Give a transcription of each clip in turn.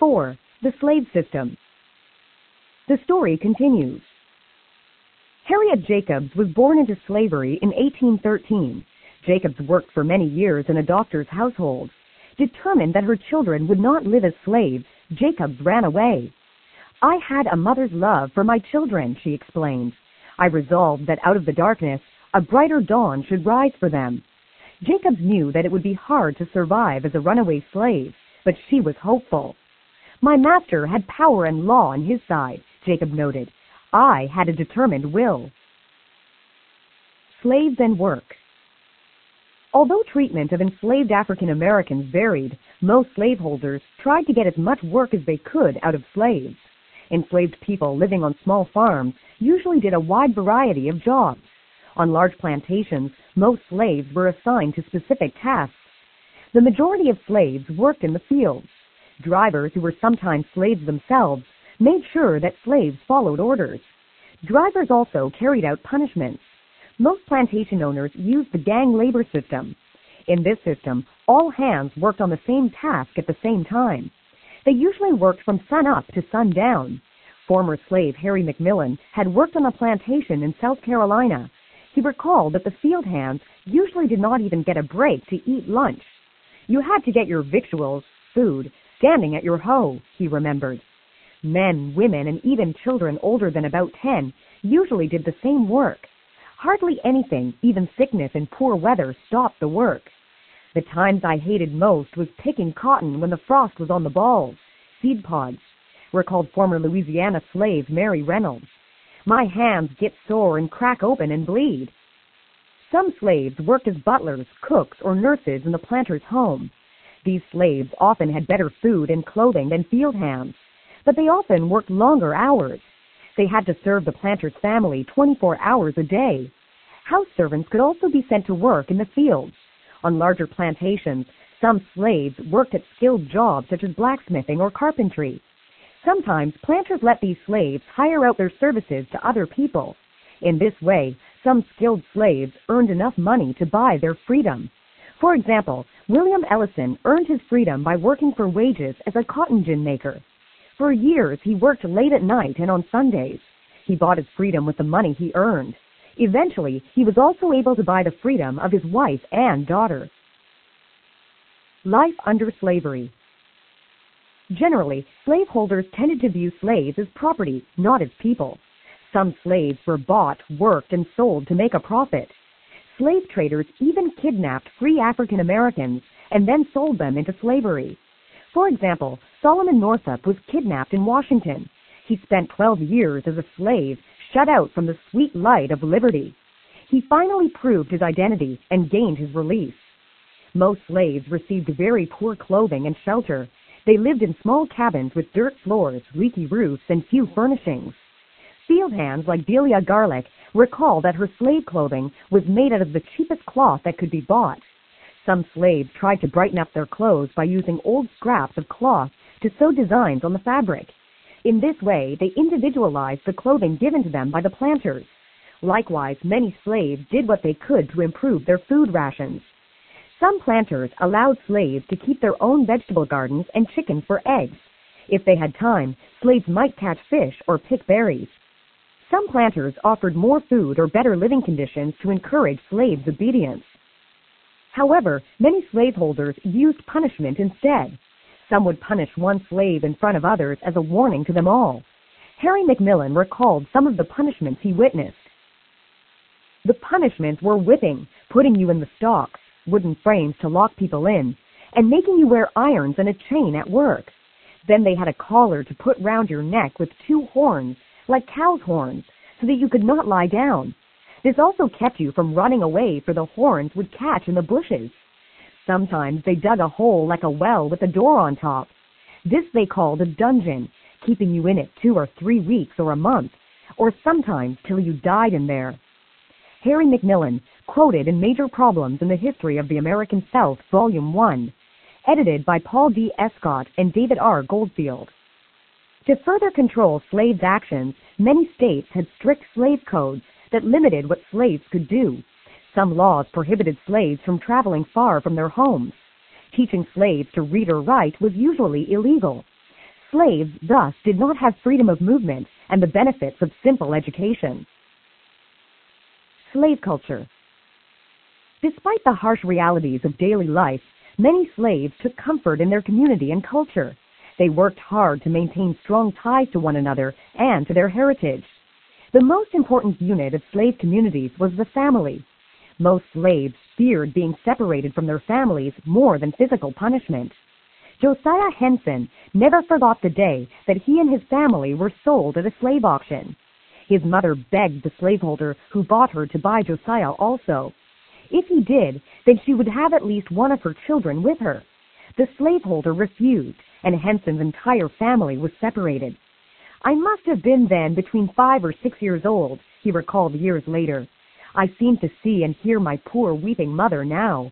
4. The Slave System. The story continues. Harriet Jacobs was born into slavery in 1813. Jacobs worked for many years in a doctor's household. Determined that her children would not live as slaves, Jacobs ran away. "I had a mother's love for my children," she explained. "I resolved that out of the darkness, a brighter dawn should rise for them." Jacobs knew that it would be hard to survive as a runaway slave, but she was hopeful. "My master had power and law on his side," Jacob noted. "I had a determined will." Slaves and work. Although treatment of enslaved African Americans varied, most slaveholders tried to get as much work as they could out of slaves. Enslaved people living on small farms usually did a wide variety of jobs. On large plantations, most slaves were assigned to specific tasks. The majority of slaves worked in the fields. Drivers, who were sometimes slaves themselves, made sure that slaves followed orders. Drivers also carried out punishments. Most plantation owners used the gang labor system. In this system, all hands worked on the same task at the same time. They usually worked from sun up to sundown. Former slave Harry McMillan had worked on a plantation in South Carolina. He recalled that the field hands usually did not even get a break to eat lunch. "You had to get your victuals, food, standing at your hoe," he remembered. Men, women, and even children older than about 10 usually did the same work. Hardly anything, even sickness and poor weather, stopped the work. "The times I hated most was picking cotton when the frost was on the balls, seed pods," recalled former Louisiana slave Mary Reynolds. "My hands get sore and crack open and bleed." Some slaves worked as butlers, cooks, or nurses in the planter's home. These slaves often had better food and clothing than field hands, but they often worked longer hours. They had to serve the planter's family 24 hours a day. House servants could also be sent to work in the fields. On larger plantations, some slaves worked at skilled jobs such as blacksmithing or carpentry. Sometimes planters let these slaves hire out their services to other people. In this way, some skilled slaves earned enough money to buy their freedom. For example, William Ellison earned his freedom by working for wages as a cotton gin maker. For years, he worked late at night and on Sundays. He bought his freedom with the money he earned. Eventually, he was also able to buy the freedom of his wife and daughter. Life under slavery. Generally, slaveholders tended to view slaves as property, not as people. Some slaves were bought, worked, and sold to make a profit. Slave traders even kidnapped free African Americans and then sold them into slavery. For example, Solomon Northup was kidnapped in Washington. He spent 12 years as a slave, shut out from the sweet light of liberty. He finally proved his identity and gained his release. Most slaves received very poor clothing and shelter. They lived in small cabins with dirt floors, leaky roofs, and few furnishings. Field hands like Delia Garlick recall that her slave clothing was made out of the cheapest cloth that could be bought. Some slaves tried to brighten up their clothes by using old scraps of cloth to sew designs on the fabric. In this way, they individualized the clothing given to them by the planters. Likewise, many slaves did what they could to improve their food rations. Some planters allowed slaves to keep their own vegetable gardens and chickens for eggs. If they had time, slaves might catch fish or pick berries. Some planters offered more food or better living conditions to encourage slaves' obedience. However, many slaveholders used punishment instead. Some would punish one slave in front of others as a warning to them all. Harry McMillan recalled some of the punishments he witnessed. The punishments were whipping, putting you in the stocks, wooden frames to lock people in, and making you wear irons and a chain at work. Then they had a collar to put round your neck with 2 horns, like cow's horns, so that you could not lie down. This also kept you from running away, for the horns would catch in the bushes. Sometimes they dug a hole like a well with a door on top. This they called a dungeon, keeping you in it 2 or 3 weeks or a month, or sometimes till you died in there. Harry McMillan, quoted in Major Problems in the History of the American South, Volume 1, edited by Paul D. Escott and David R. Goldfield. To further control slaves' actions, many states had strict slave codes that limited what slaves could do. Some laws prohibited slaves from traveling far from their homes. Teaching slaves to read or write was usually illegal. Slaves thus did not have freedom of movement and the benefits of simple education. Slave culture. Despite the harsh realities of daily life, many slaves took comfort in their community and culture. They worked hard to maintain strong ties to one another and to their heritage. The most important unit of slave communities was the family. Most slaves feared being separated from their families more than physical punishment. Josiah Henson never forgot the day that he and his family were sold at a slave auction. His mother begged the slaveholder who bought her to buy Josiah also. If he did, then she would have at least one of her children with her. The slaveholder refused, and Henson's entire family was separated. I must have been then between 5 or 6 years old, he recalled years later. I seem to see and hear my poor weeping mother now.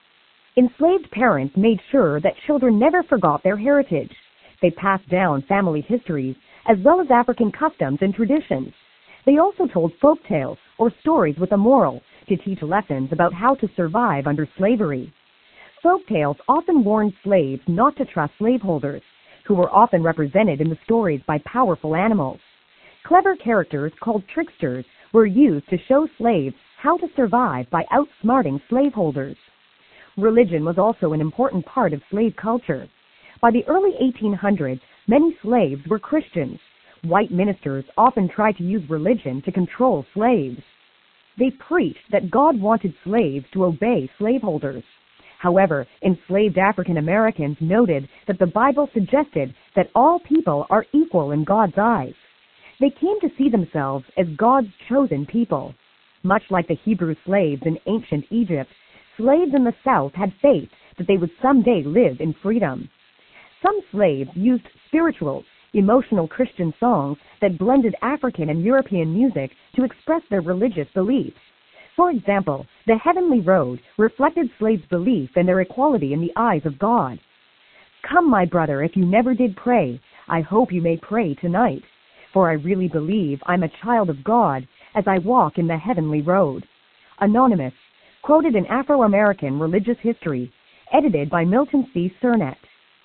Enslaved parents made sure that children never forgot their heritage. They passed down family histories as well as African customs and traditions. They also told folk tales or stories with a moral to teach lessons about how to survive under slavery. Folk tales often warned slaves not to trust slaveholders, who were often represented in the stories by powerful animals. Clever characters called tricksters were used to show slaves how to survive by outsmarting slaveholders. Religion was also an important part of slave culture. By the early 1800s, many slaves were Christians. White ministers often tried to use religion to control slaves. They preached that God wanted slaves to obey slaveholders. However, enslaved African Americans noted that the Bible suggested that all people are equal in God's eyes. They came to see themselves as God's chosen people. Much like the Hebrew slaves in ancient Egypt, slaves in the South had faith that they would someday live in freedom. Some slaves used spirituals, emotional Christian songs that blended African and European music to express their religious beliefs. For example, the Heavenly Road reflected slaves' belief in their equality in the eyes of God. Come, my brother, if you never did pray, I hope you may pray tonight, for I really believe I'm a child of God as I walk in the Heavenly Road. Anonymous, quoted in Afro-American Religious History, edited by Milton C. Surnett.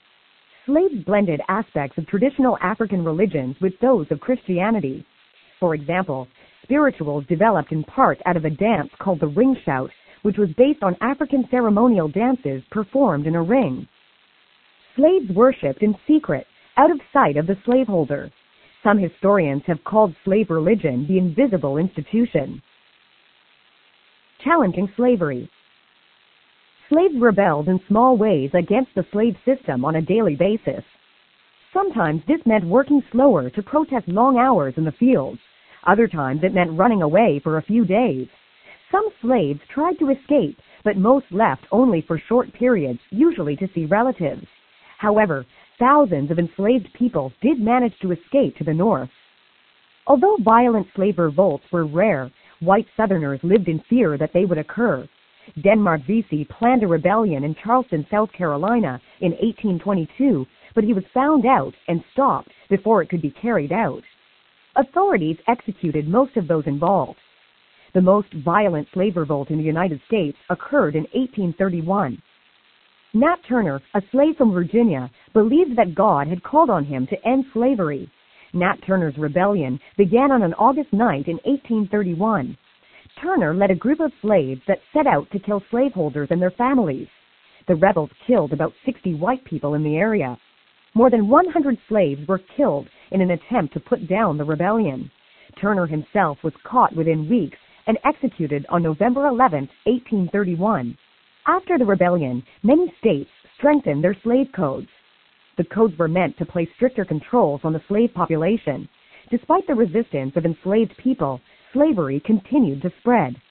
Slaves blended aspects of traditional African religions with those of Christianity. For example, spirituals developed in part out of a dance called the ring shout, which was based on African ceremonial dances performed in a ring. Slaves worshipped in secret, out of sight of the slaveholder. Some historians have called slave religion the invisible institution. Challenging slavery. Slaves rebelled in small ways against the slave system on a daily basis. Sometimes this meant working slower to protest long hours in the fields. Other times it meant running away for a few days. Some slaves tried to escape, but most left only for short periods, usually to see relatives. However, thousands of enslaved people did manage to escape to the north. Although violent slave revolts were rare, white Southerners lived in fear that they would occur. Denmark Vesey planned a rebellion in Charleston, South Carolina in 1822, but he was found out and stopped before it could be carried out. Authorities executed most of those involved. The most violent slave revolt in the United States occurred in 1831. Nat Turner, a slave from Virginia, believed that God had called on him to end slavery. Nat Turner's rebellion began on an August night in 1831. Turner led a group of slaves that set out to kill slaveholders and their families. The rebels killed about 60 white people in the area. More than 100 slaves were killed in an attempt to put down the rebellion. Turner himself was caught within weeks and executed on November 11, 1831. After the rebellion, many states strengthened their slave codes. The codes were meant to place stricter controls on the slave population. Despite the resistance of enslaved people, slavery continued to spread.